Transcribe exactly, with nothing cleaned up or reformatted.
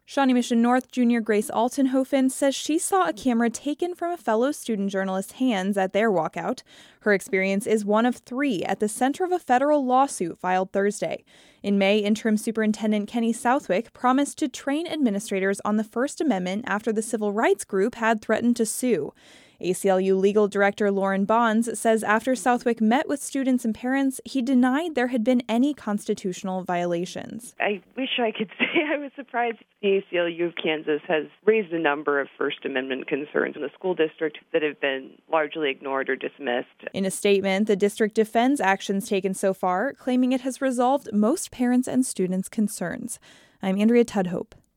Shawnee Mission North junior Grace Altenhofen says she saw a camera taken from a fellow student journalist's hands at their walkout. Her experience is one of three at the center of a federal lawsuit filed Thursday. In May, Interim Superintendent Kenny Southwick promised to train administrators on the First Amendment after the civil rights group had threatened to sue. A C L U Legal Director Lauren Bonds says after Southwick met with students and parents, he denied there had been any constitutional violations. I wish I could say I was surprised. The A C L U of Kansas has raised a number of First Amendment concerns in the school district that have been largely ignored or dismissed. In a statement, the district defends actions taken so far, claiming it has resolved most parents' and students' concerns. I'm Andrea Tudhope.